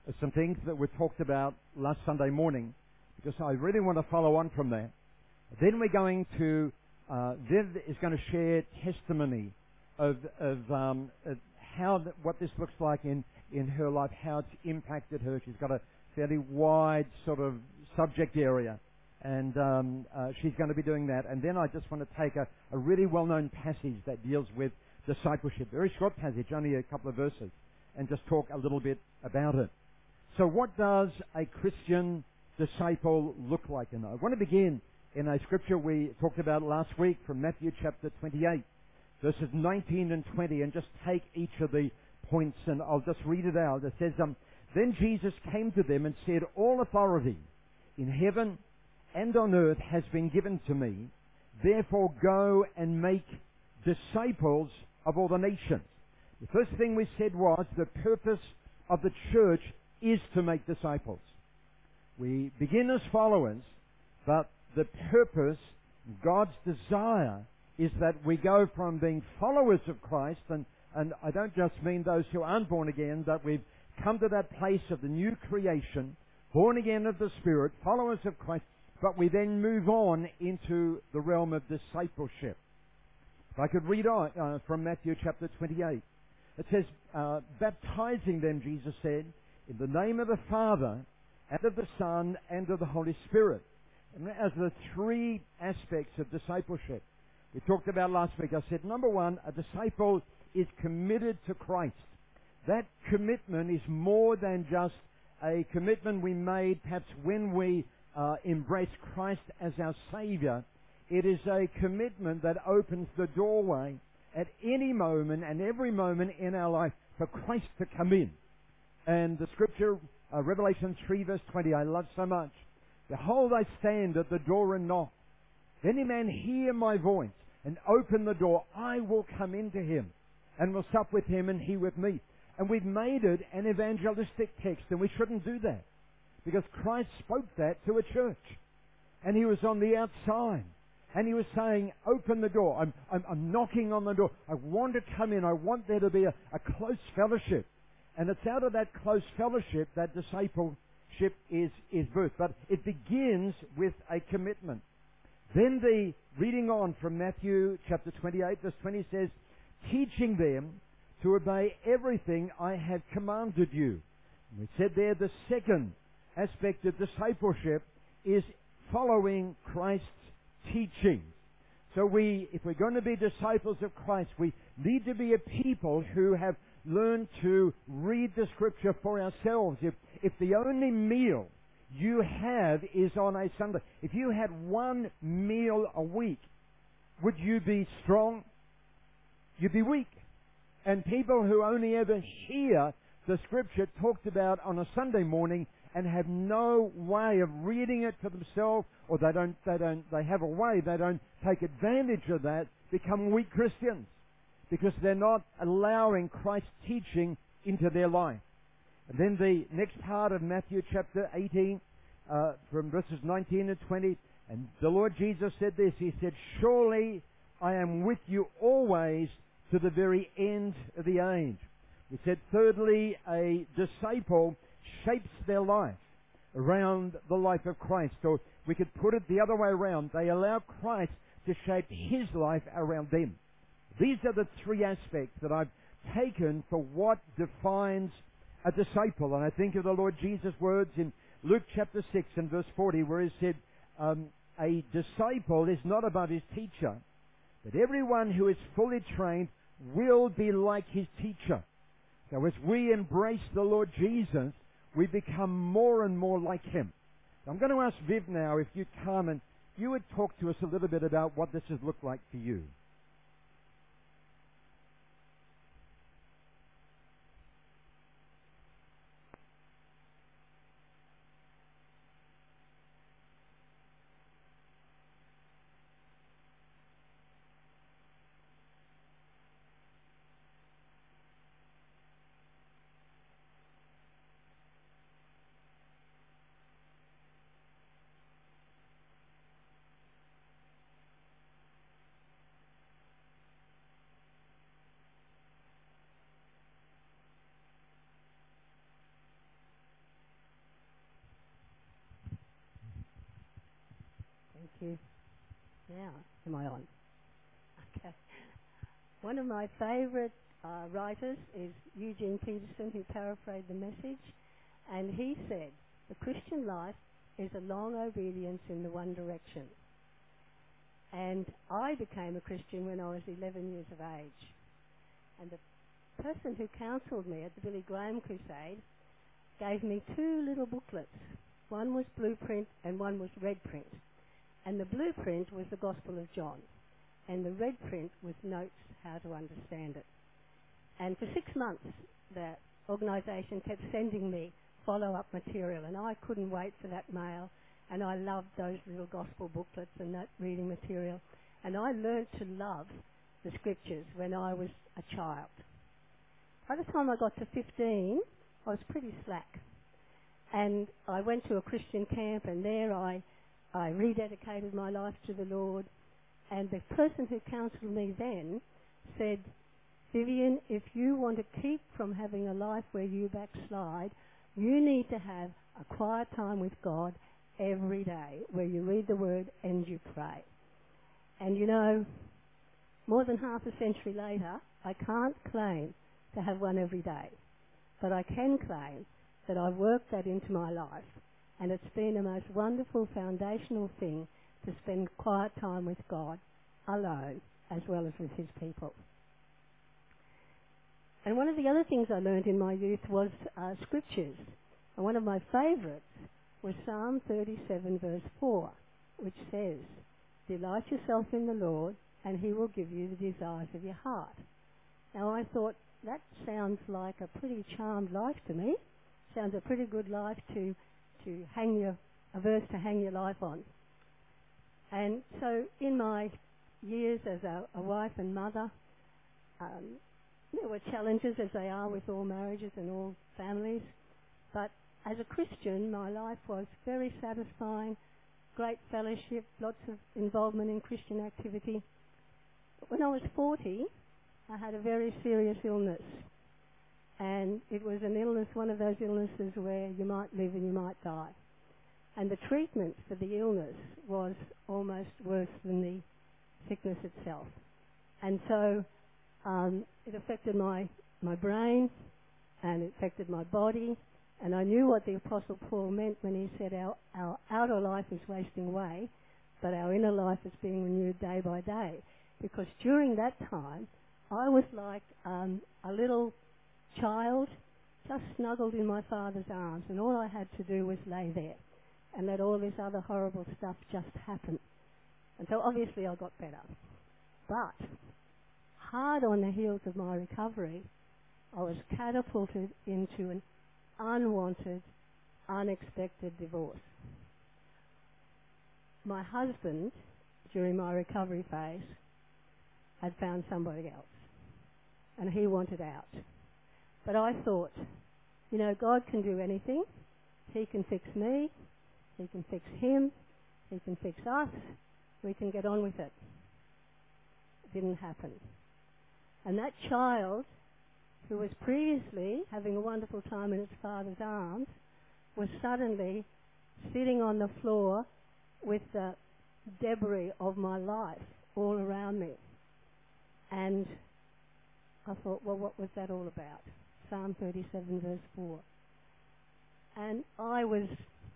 some things that were talked about last Sunday morning, because I really want to follow on from that. Then we're going to, Viv is going to share testimony of what this looks like in her life, how it's impacted her. She's got a fairly wide sort of subject area, and she's going to be doing that. And then I just want to take a really well-known passage that deals with discipleship, very short passage, only a couple of verses, and just talk a little bit about it. So what does a Christian disciple look like? And I want to begin in a scripture we talked about last week from Matthew chapter 28, verses 19 and 20, and just take each of the points, and I'll just read it out. It says, Then Jesus came to them and said, All authority in heaven and on earth has been given to me. Therefore go and make disciples of all the nations. The first thing we said was the purpose of the church is to make disciples. We begin as followers, but the purpose, God's desire, is that we go from being followers of Christ, and I don't just mean those who aren't born again, but we've come to that place of the new creation, born again of the Spirit, followers of Christ, but we then move on into the realm of discipleship. If I could read on from Matthew chapter 28. It says, baptizing them, Jesus said, in the name of the Father, and of the Son, and of the Holy Spirit. And as the three aspects of discipleship we talked about last week, I said, number one, a disciple is committed to Christ. That commitment is more than just a commitment we made perhaps when we embraced Christ as our Savior. It is a commitment that opens the doorway at any moment and every moment in our life for Christ to come in. And the scripture, Revelation 3 verse 20, I love so much. Behold, I stand at the door and knock. If any man hear my voice and open the door, I will come into him and will sup with him and he with me. And we've made it an evangelistic text, and we shouldn't do that, because Christ spoke that to a church, and he was on the outside, and he was saying, open the door. I'm knocking on the door. I want to come in. I want there to be a close fellowship. And it's out of that close fellowship that discipleship is birthed. But it begins with a commitment. Then the reading on from Matthew chapter 28, verse 20 says, teaching them to obey everything I have commanded you. And we said there the second aspect of discipleship is following Christ's teaching. So if we're going to be disciples of Christ, we need to be a people who have learned to read the Scripture for ourselves. If the only meal you have is on a Sunday, if you had one meal a week, would you be strong? You'd be weak. And people who only ever hear the Scripture talked about on a Sunday morning and have no way of reading it for themselves, or they have a way, they don't take advantage of that, become weak Christians, because they're not allowing Christ's teaching into their life. And then the next part of Matthew chapter 18, from verses 19 and 20, and the Lord Jesus said this, he said, surely I am with you always to the very end of the age. We said, thirdly, a disciple shapes their life around the life of Christ. Or we could put it the other way around. They allow Christ to shape his life around them. These are the three aspects that I've taken for what defines a disciple. And I think of the Lord Jesus' words in Luke chapter 6 and verse 40, where he said, a disciple is not about his teacher, but everyone who is fully trained will be like his teacher. So as we embrace the Lord Jesus, we become more and more like him. So I'm going to ask Viv now if you'd come and you would talk to us a little bit about what this has looked like for you. you. Now, am I on? Okay. One of my favourite writers is Eugene Peterson, who paraphrased the Message, and he said, the Christian life is a long obedience in the one direction. And I became a Christian when I was 11 years of age. And the person who counselled me at the Billy Graham Crusade gave me two little booklets. One was blueprint and one was red print. And the blueprint was the Gospel of John. And the red print was notes how to understand it. And for 6 months, the organisation kept sending me follow-up material, and I couldn't wait for that mail. And I loved those little gospel booklets and that reading material. And I learned to love the scriptures when I was a child. By the time I got to 15, I was pretty slack. And I went to a Christian camp, and there I rededicated my life to the Lord. And the person who counselled me then said, Vivian, if you want to keep from having a life where you backslide, you need to have a quiet time with God every day, where you read the Word and you pray. And you know, more than half a century later, I can't claim to have one every day. But I can claim that I've worked that into my life. And it's been the most wonderful foundational thing to spend quiet time with God alone, as well as with His people. And one of the other things I learned in my youth was scriptures. And one of my favourites was Psalm 37 verse 4, which says, delight yourself in the Lord, and He will give you the desires of your heart. Now I thought, that sounds like a pretty charmed life to me. Sounds a pretty good life to hang a verse to hang your life on. And so in my years as a wife and mother, there were challenges, as they are with all marriages and all families. But as a Christian, my life was very satisfying, great fellowship, lots of involvement in Christian activity. But when I was 40, I had a very serious illness. And it was an illness, one of those illnesses where you might live and you might die. And the treatment for the illness was almost worse than the sickness itself. And so it affected my brain, and it affected my body. And I knew what the Apostle Paul meant when he said our outer life is wasting away, but our inner life is being renewed day by day. Because during that time, I was like a little child just snuggled in my father's arms, and all I had to do was lay there and let all this other horrible stuff just happen. And so obviously I got better. But hard on the heels of my recovery, I was catapulted into an unwanted, unexpected divorce. My husband, during my recovery phase, had found somebody else, and he wanted out. But I thought, you know, God can do anything. He can fix me, He can fix him, He can fix us, we can get on with it. It didn't happen. And that child, who was previously having a wonderful time in its father's arms, was suddenly sitting on the floor with the debris of my life all around me. And I thought, well, what was that all about? Psalm 37 verse 4. And I was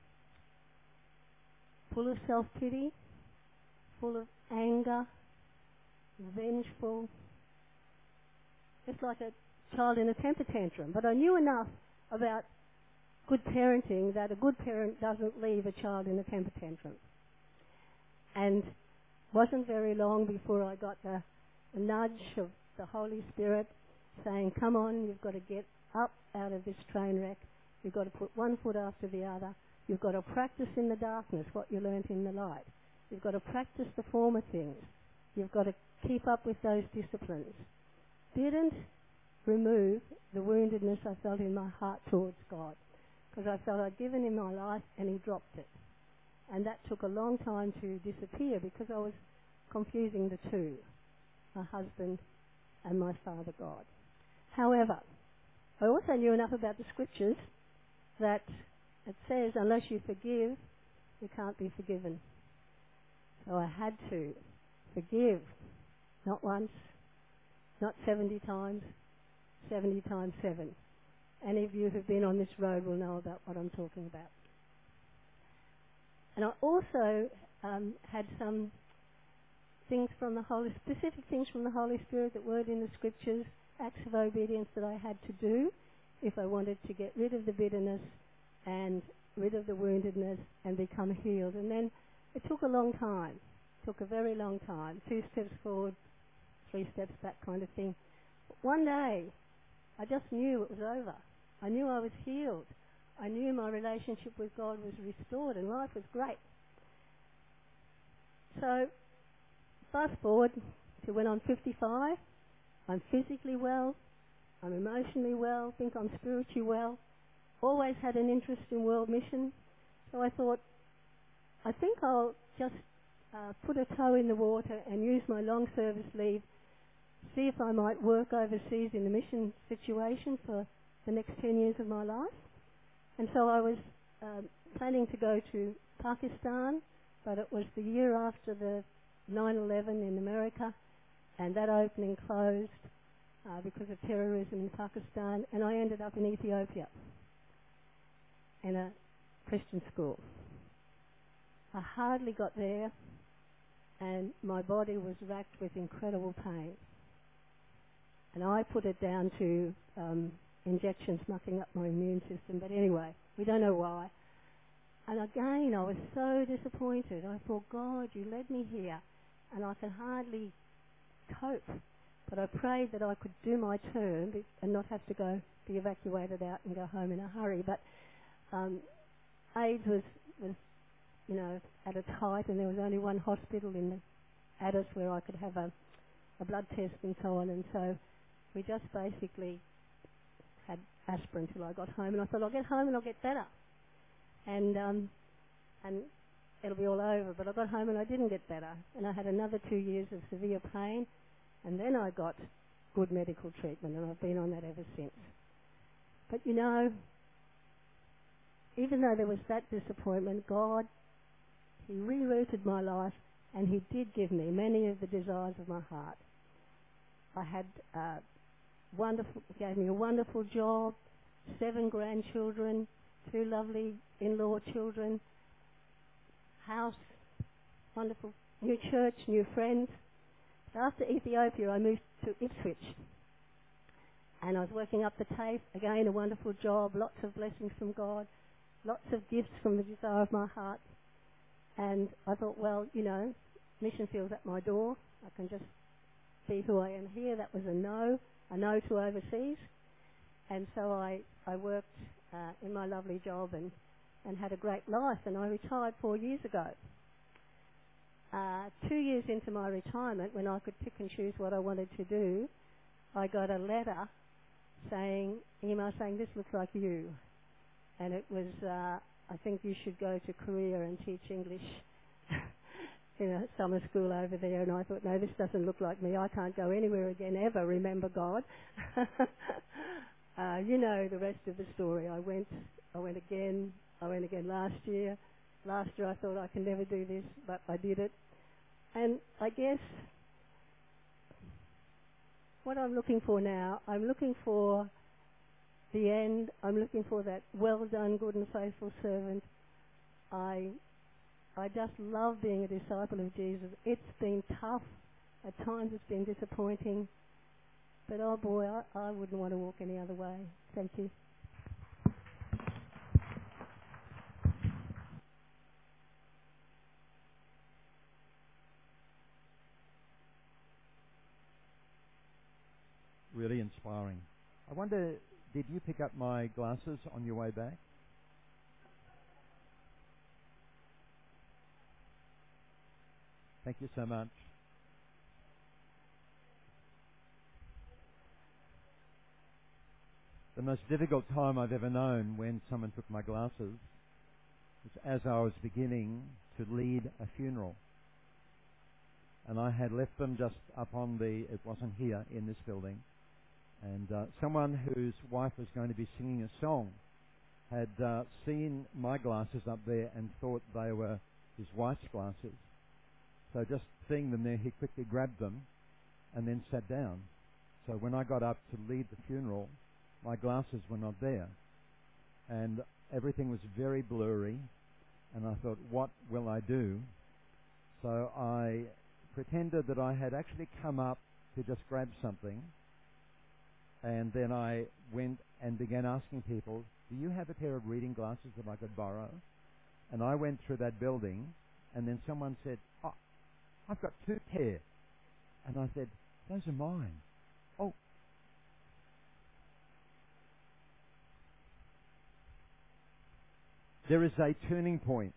full of self-pity, full of anger, vengeful, just like a child in a temper tantrum. But I knew enough about good parenting that a good parent doesn't leave a child in a temper tantrum. And wasn't very long before I got the nudge of the Holy Spirit saying, come on, you've got to get up out of this train wreck. You've got to put one foot after the other. You've got to practice in the darkness what you learnt in the light. You've got to practice the former things. You've got to keep up with those disciplines. Didn't remove the woundedness I felt in my heart towards God, because I felt I'd given Him my life and He dropped it. And that took a long time to disappear because I was confusing the two, my husband and my Father God. However, I also knew enough about the Scriptures that it says, unless you forgive, you can't be forgiven. So I had to forgive, not once, not 70 times, 70 times 7. Any of you who've been on this road will know about what I'm talking about. And I also had some specific things from the Holy Spirit that weren't in the scriptures, acts of obedience that I had to do if I wanted to get rid of the bitterness and rid of the woundedness and become healed. And then it took a long time. It took a very long time. 2 steps forward, 3 steps back kind of thing. But one day, I just knew it was over. I knew I was healed. I knew my relationship with God was restored and life was great. So, fast forward to when I'm 55, I'm physically well, I'm emotionally well, think I'm spiritually well, always had an interest in world mission. So I thought, I think I'll just put a toe in the water and use my long service leave, see if I might work overseas in a mission situation for the next 10 years of my life. And so I was planning to go to Pakistan, but it was the year after the 9/11 in America, and that opening closed because of terrorism in Pakistan, and I ended up in Ethiopia in a Christian school. I hardly got there, and my body was racked with incredible pain. And I put it down to injections mucking up my immune system, but anyway, we don't know why. And again, I was so disappointed. I thought, God, you led me here, and I can hardly cope. But I prayed that I could do my term and not have to be evacuated out and go home in a hurry. But AIDS was at its height, and there was only one hospital in the Addis where I could have a blood test and so on. And so we just basically had aspirin till I got home, and I thought, I'll get home and I'll get better. And it'll be all over. But I got home and I didn't get better. And I had another 2 years of severe pain. And then I got good medical treatment, and I've been on that ever since. But even though there was that disappointment, God, He rerouted my life, and He did give me many of the desires of my heart. I had gave me a wonderful job, 7 grandchildren, 2 lovely in-law children, house, wonderful new church, new friends. After Ethiopia, I moved to Ipswich, and I was working up the TAFE, again a wonderful job, lots of blessings from God, lots of gifts from the desire of my heart. And I thought, well, mission field's at my door. I can just be who I am here. That was a no to overseas. And so I worked in my lovely job and had a great life, and I retired 4 years ago. 2 years into my retirement, when I could pick and choose what I wanted to do, I got a letter email saying, this looks like you. And it was, I think you should go to Korea and teach English in a summer school over there. And I thought, no, this doesn't look like me. I can't go anywhere again ever, remember God. You know the rest of the story. I went again last year. Last year I thought I can never do this, but I did it. And I guess what I'm looking for now, I'm looking for the end. I'm looking for that well done, good and faithful servant. I just love being a disciple of Jesus. It's been tough. At times it's been disappointing. But oh boy, I wouldn't want to walk any other way. Thank you. Really inspiring. I wonder, did you pick up my glasses on your way back? Thank you so much. The most difficult time I've ever known when someone took my glasses was as I was beginning to lead a funeral. And I had left them just up on it wasn't here in this building. And someone whose wife was going to be singing a song had seen my glasses up there and thought they were his wife's glasses. So just seeing them there, he quickly grabbed them and then sat down. So when I got up to lead the funeral, my glasses were not there. And everything was very blurry. And I thought, what will I do? So I pretended that I had actually come up to just grab something. And then I went and began asking people, do you have a pair of reading glasses that I could borrow? And I went through that building, and then someone said, oh, I've got 2 pair. And I said, those are mine. Oh. There is a turning point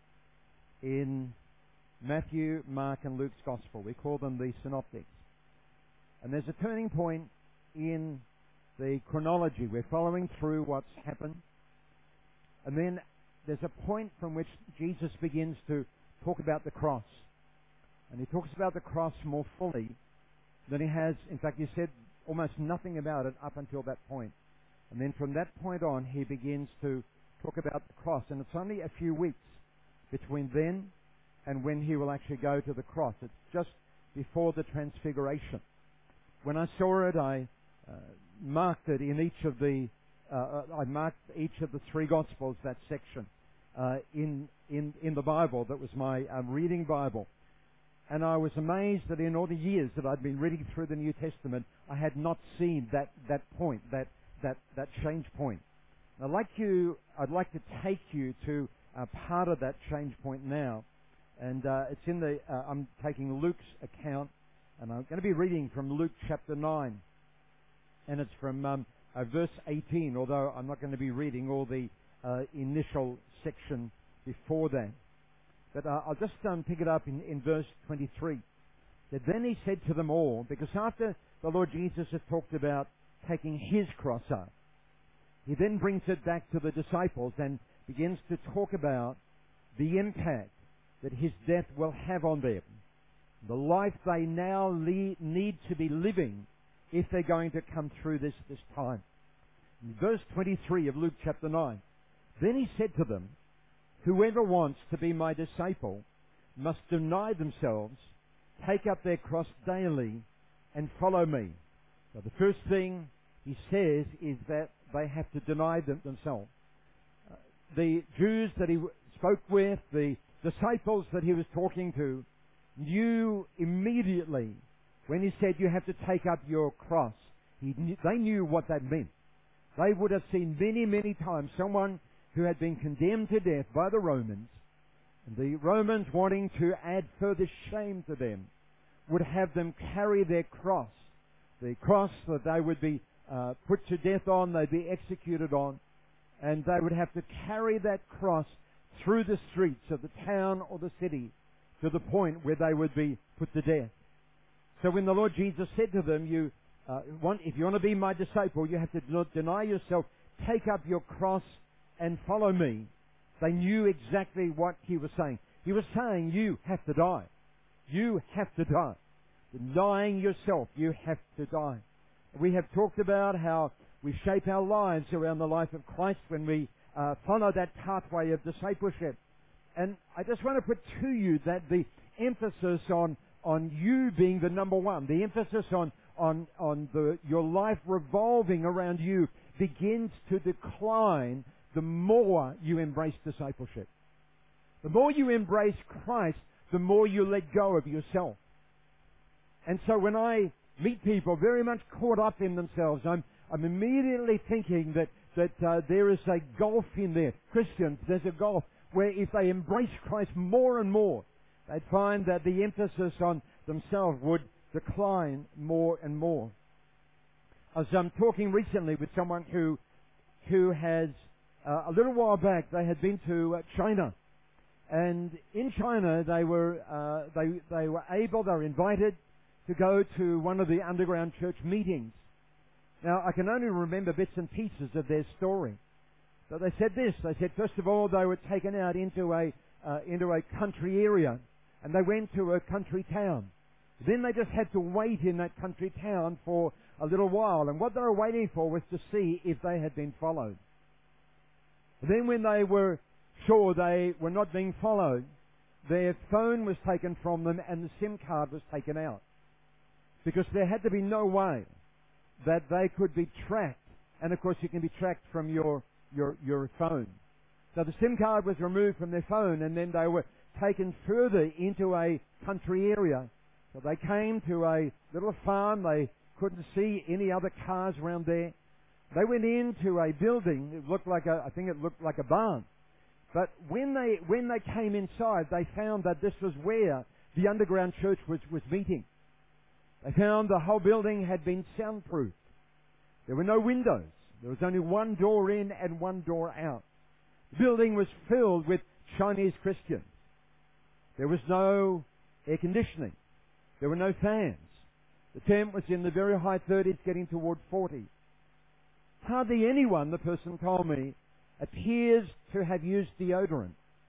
in Matthew, Mark, and Luke's gospel. We call them the synoptics. And there's a turning point in the chronology. We're following through what's happened. And then there's a point from which Jesus begins to talk about the cross. And he talks about the cross more fully than he has. In fact, he said almost nothing about it up until that point. And then from that point on, he begins to talk about the cross. And it's only a few weeks between then and when he will actually go to the cross. It's just before the transfiguration. When I saw it, I marked it in each of the I marked each of the 3 Gospels, that section, in the Bible. That was my reading Bible. And I was amazed that in all the years that I'd been reading through the New Testament, I had not seen that point, that change point. I'd like to take you to part of that change point now. And it's in the, I'm taking Luke's account, and I'm going to be reading from Luke chapter 9. And it's from verse 18, although I'm not going to be reading all the initial section before that. But I'll just pick it up in verse 23. That then he said to them all, because after the Lord Jesus has talked about taking his cross up, he then brings it back to the disciples and begins to talk about the impact that his death will have on them, the life they now need to be living if they're going to come through this time. In verse 23 of Luke chapter 9, then he said to them, whoever wants to be my disciple must deny themselves, take up their cross daily, and follow me. So the first thing he says is that they have to deny themselves. The Jews that he spoke with, the disciples that he was talking to, knew immediately when he said you have to take up your cross. They knew what that meant. They would have seen many, many times someone who had been condemned to death by the Romans, and the Romans wanting to add further shame to them, would have them carry their cross, the cross that they would be put to death on, they'd be executed on, and they would have to carry that cross through the streets of the town or the city to the point where they would be put to death. So when the Lord Jesus said to them, if you want to be my disciple, you have to deny yourself, take up your cross, and follow me, they knew exactly what he was saying. He was saying, you have to die. You have to die. Denying yourself, you have to die. We have talked about how we shape our lives around the life of Christ when we follow that pathway of discipleship. And I just want to put to you that the emphasis on you being the number one, the emphasis on your life revolving around you begins to decline the more you embrace discipleship. The more you embrace Christ, the more you let go of yourself. And so when I meet people very much caught up in themselves, I'm immediately thinking that there is a gulf in there. Christians, there's a gulf where if they embrace Christ more and more, they'd find that the emphasis on themselves would decline more and more. I was talking recently with someone who has a little while back they had been to China, and in China they were invited to go to one of the underground church meetings. Now I can only remember bits and pieces of their story, but they said this. They said first of all they were taken out into a country area, and they went to a country town. Then they just had to wait in that country town for a little while, and what they were waiting for was to see if they had been followed. Then when they were sure they were not being followed, their phone was taken from them and the SIM card was taken out. Because there had to be no way that they could be tracked. And of course you can be tracked from your phone. So the SIM card was removed from their phone, and then they were taken further into a country area. So they came to a little farm. They couldn't see any other cars around there. They went into a building. It looked like I think it looked like a barn. But when they came inside, they found that this was where the underground church was meeting. They found the whole building had been soundproofed. There were no windows. There was only one door in and one door out. The building was filled with Chinese Christians. There was no air conditioning. There were no fans. The temp was in the very high 30s, getting toward 40. Hardly anyone, the person told me, appears to have used deodorant.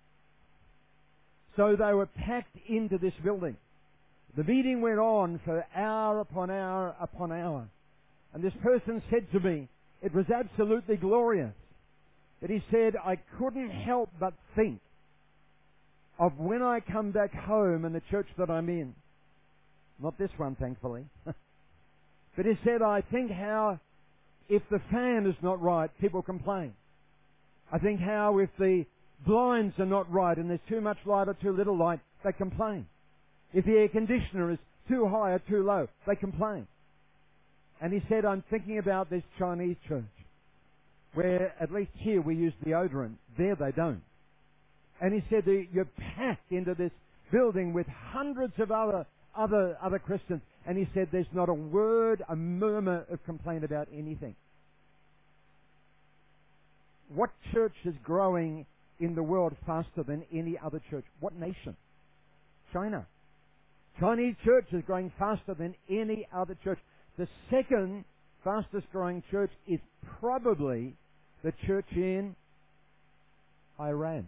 So they were packed into this building. The meeting went on for hour upon hour upon hour. And this person said to me, it was absolutely glorious. That he said, I couldn't help but think of when I come back home and the church that I'm in. Not this one, thankfully. But he said, I think how if the fan is not right, people complain. I think how if the blinds are not right and there's too much light or too little light, they complain. If the air conditioner is too high or too low, they complain. And he said, I'm thinking about this Chinese church, where at least here we use deodorant. There they don't. And he said, you're packed into this building with hundreds of other Christians. And he said, there's not a word, a murmur of complaint about anything. What church is growing in the world faster than any other church? What nation? China. Chinese church is growing faster than any other church. The second fastest growing church is probably the church in Iran.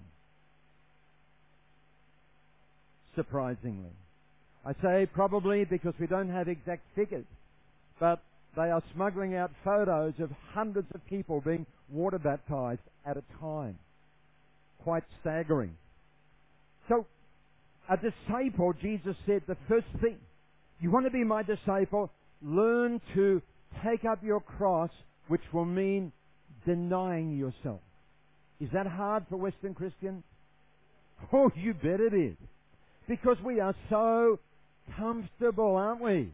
Surprisingly. I say probably because we don't have exact figures, but they are smuggling out photos of hundreds of people being water baptized at a time. Quite staggering. So, a disciple, Jesus said, the first thing, you want to be my disciple, learn to take up your cross, which will mean denying yourself. Is that hard for Western Christians? Oh, you bet it is. Because we are so comfortable, aren't we?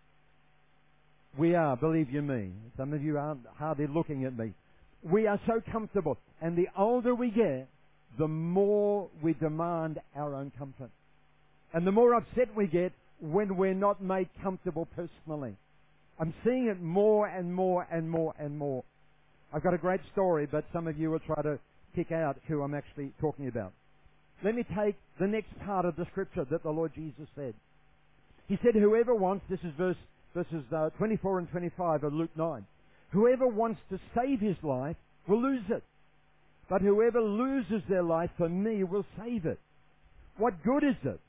We are, believe you me. Some of you aren't hardly looking at me. We are so comfortable. And the older we get, the more we demand our own comfort. And the more upset we get when we're not made comfortable personally. I'm seeing it more and more and more and more. I've got a great story, but some of you will try to pick out who I'm actually talking about. Let me take the next part of the scripture that the Lord Jesus said. He said, whoever wants, this is verses 24 and 25 of Luke 9. Whoever wants to save his life will lose it. But whoever loses their life for me will save it. What good is it?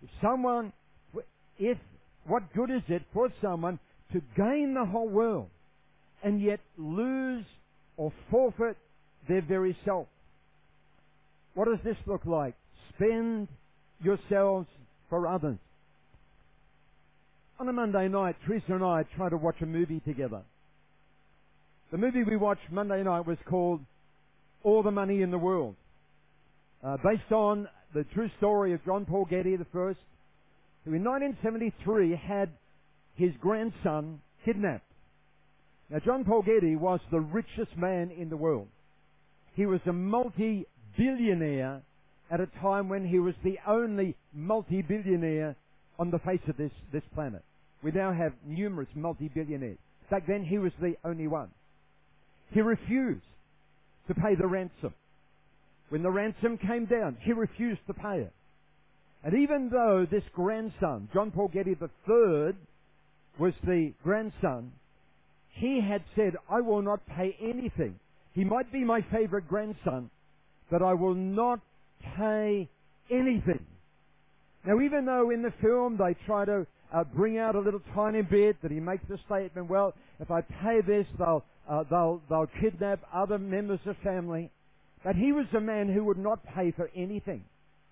What good is it for someone to gain the whole world and yet lose or forfeit their very self? What does this look like? Spend yourselves for others. On a Monday night, Teresa and I tried to watch a movie together. The movie we watched Monday night was called All the Money in the World, based on the true story of John Paul Getty I, who in 1973 had his grandson kidnapped. Now, John Paul Getty was the richest man in the world. He was a multi-billionaire at a time when he was the only multi-billionaire on the face of this planet. We now have numerous multi-billionaires. Back then, he was the only one. He refused to pay the ransom. When the ransom came down, he refused to pay it. And even though this grandson, John Paul Getty III, was the grandson, he had said, I will not pay anything. He might be my favorite grandson, but I will not pay anything. Now, even though in the film they try to bring out a little tiny bit that he makes the statement, well, if I pay this, they'll kidnap other members of family. But he was a man who would not pay for anything.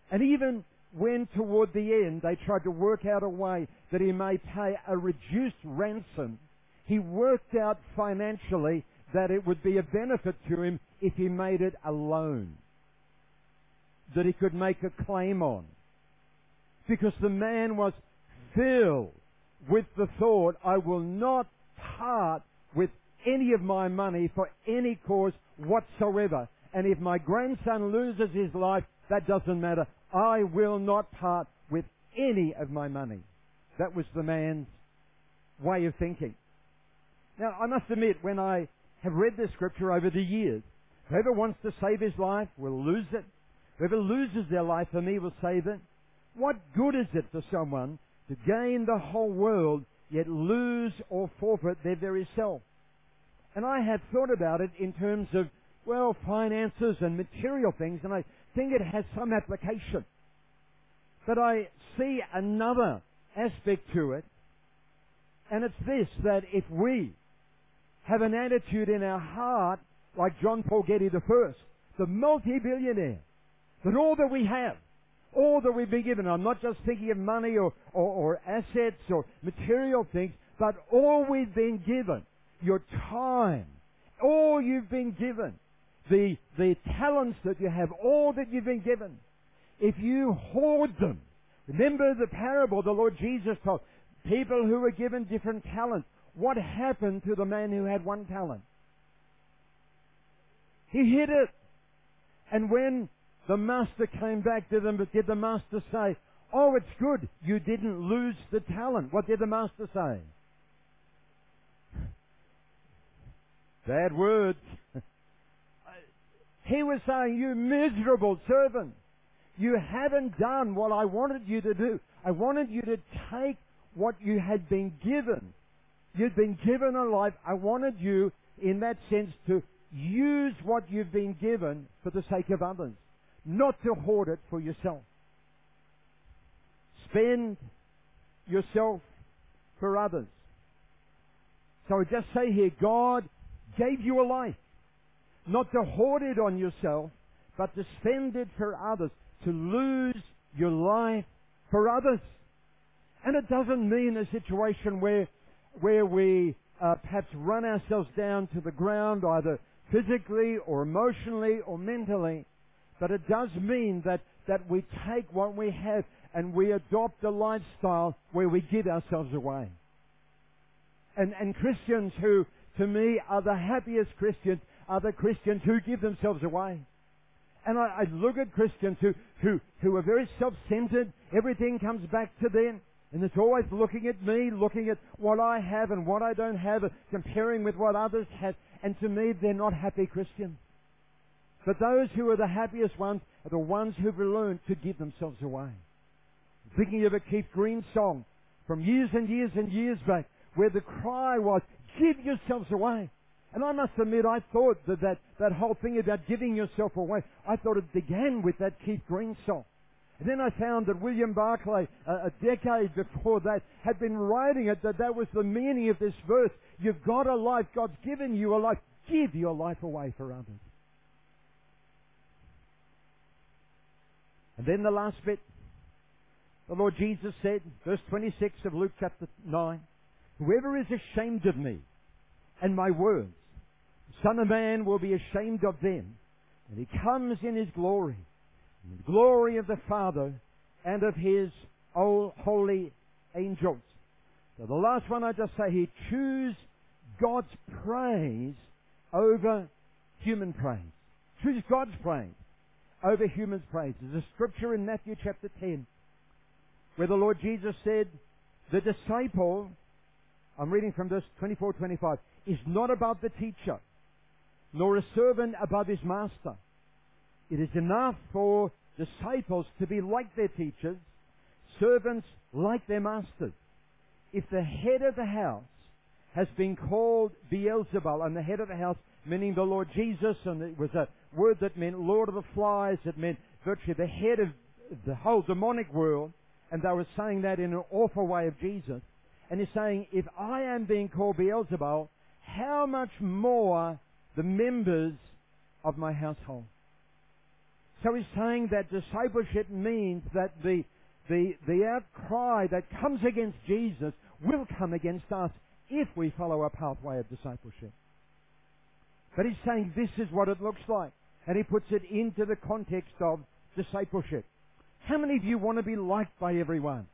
And even when toward the end they tried to work out a way that he may pay a reduced ransom, he worked out financially that it would be a benefit to him if he made it a loan that he could make a claim on. Because the man was filled with the thought, I will not part with any of my money for any cause whatsoever. And if my grandson loses his life, that doesn't matter. I will not part with any of my money. That was the man's way of thinking. Now, I must admit, when I have read this scripture over the years, whoever wants to save his life will lose it. Whoever loses their life for me will save it. What good is it for someone to gain the whole world, yet lose or forfeit their very self? And I have thought about it in terms of, well, finances and material things, and I think it has some application. But I see another aspect to it, and it's this, that if we have an attitude in our heart, like John Paul Getty I, the multi-billionaire, that all that we have, all that we've been given, I'm not just thinking of money or assets or material things, but all we've been given, your time, all you've been given, the talents that you have, all that you've been given, if you hoard them, remember the parable the Lord Jesus told, people who were given different talents. What happened to the man who had one talent? He hid it. And when the master came back to them, did the master say, oh, it's good, you didn't lose the talent? What did the master say? Bad words. He was saying, you miserable servant, you haven't done what I wanted you to do. I wanted you to take what you had been given. You'd been given a life. I wanted you, in that sense, to use what you've been given for the sake of others, not to hoard it for yourself. Spend yourself for others. So I just say here, God gave you a life, not to hoard it on yourself, but to spend it for others, to lose your life for others. And it doesn't mean a situation where we perhaps run ourselves down to the ground, either physically or emotionally or mentally, but it does mean that we take what we have and we adopt a lifestyle where we give ourselves away. And Christians who, to me, are the happiest Christians are the Christians who give themselves away. And I look at Christians who are very self-centered. Everything comes back to them. And it's always looking at me, looking at what I have and what I don't have, comparing with what others have. And to me, they're not happy Christians. But those who are the happiest ones are the ones who've learned to give themselves away. Thinking of a Keith Green song from years and years and years back, where the cry was, give yourselves away. And I must admit, I thought that whole thing about giving yourself away, I thought it began with that Keith Green song. And then I found that William Barclay, a decade before that, had been writing it, that was the meaning of this verse. You've got a life. God's given you a life. Give your life away for others. And then the last bit, the Lord Jesus said, verse 26 of Luke chapter 9, whoever is ashamed of me and my words, the Son of Man will be ashamed of them. And he comes in his glory, in the glory of the Father and of his holy angels. So the last one I just say here, choose God's praise over human praise. Choose God's praise over human praise. There's a scripture in Matthew chapter 10 where the Lord Jesus said, the disciple, I'm reading from verse 24-25, is not above the teacher, nor a servant above his master. It is enough for disciples to be like their teachers, servants like their masters. If the head of the house has been called Beelzebul, and the head of the house meaning the Lord Jesus, and it was a word that meant Lord of the Flies, it meant virtually the head of the whole demonic world, and they were saying that in an awful way of Jesus. And he's saying, if I am being called Beelzebul, how much more the members of my household? So he's saying that discipleship means that the outcry that comes against Jesus will come against us if we follow a pathway of discipleship. But he's saying this is what it looks like. And he puts it into the context of discipleship. How many of you want to be liked by everyone?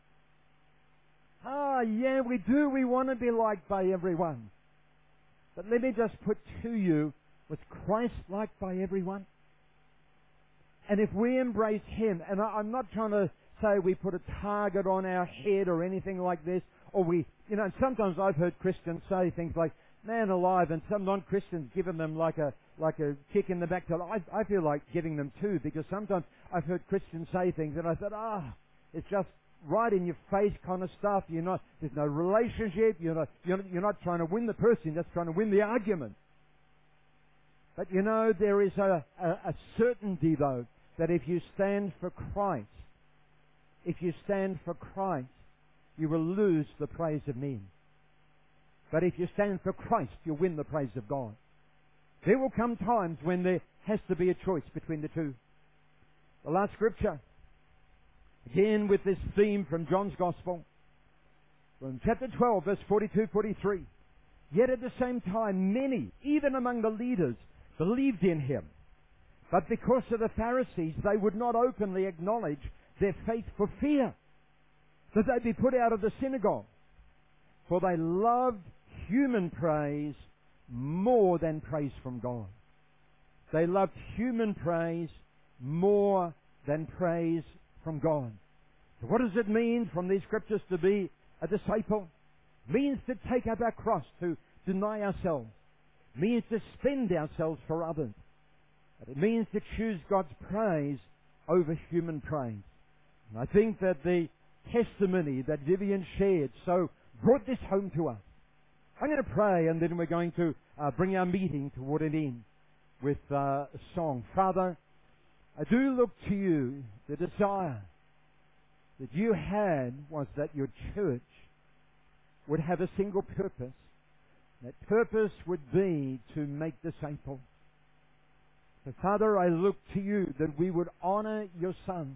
Yeah, we do. We want to be liked by everyone. But let me just put to you, was Christ liked by everyone? And if we embrace him, and I'm not trying to say we put a target on our head or anything like this, or and sometimes I've heard Christians say things like, man alive, and some non-Christians giving them like a kick in the back. I feel like giving them two, because sometimes I've heard Christians say things and I thought, it's just right in your face kind of stuff. There's no relationship. You're not trying to win the person, you're just trying to win the argument. But there is a certainty though, that if you stand for Christ, you will lose the praise of men. But if you stand for Christ, you'll win the praise of God. There will come times when there has to be a choice between the two. The last scripture, again with this theme from John's Gospel, from chapter 12, verse 42-43. Yet at the same time, many, even among the leaders, believed in him. But because of the Pharisees, they would not openly acknowledge their faith for fear that they'd be put out of the synagogue. For they loved human praise more than praise from God. They loved human praise more than praise from God. So what does it mean from these scriptures to be a disciple? It means to take up our cross, to deny ourselves. It means to spend ourselves for others. But it means to choose God's praise over human praise. And I think that the testimony that Vivian shared so brought this home to us. I'm going to pray, and then we're going to bring our meeting toward an end with a song. Father, I do look to you. The desire that you had was that your church would have a single purpose. That purpose would be to make disciples. So, Father, I look to you that we would honor your Son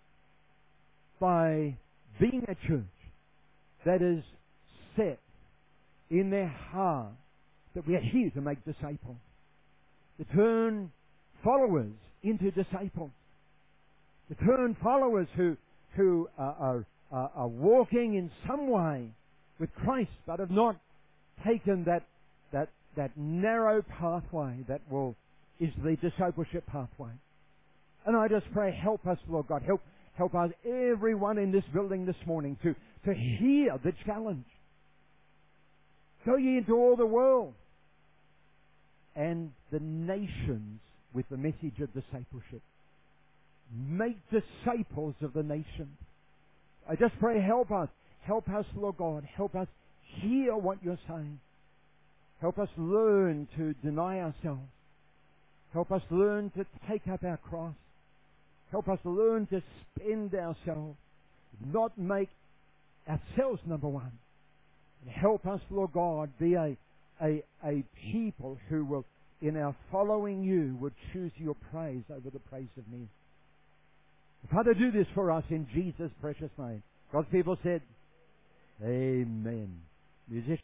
by being a church that is set in their heart that we are here to make disciples, to turn followers into disciples, to turn followers who are walking in some way with Christ, but have not taken that narrow pathway that is the discipleship pathway. And I just pray, help us, Lord God, help us, everyone in this building this morning, to hear the challenge. Go ye into all the world and the nations with the message of discipleship. Make disciples of the nations. I just pray, help us, Lord God, help us hear what you're saying. Help us learn to deny ourselves. Help us learn to take up our cross. Help us learn to spend ourselves, not make ourselves number one. And help us, Lord God, be a people who will, in our following you, would choose your praise over the praise of men. Father, do this for us in Jesus' precious name. God's people said, Amen. Musicians.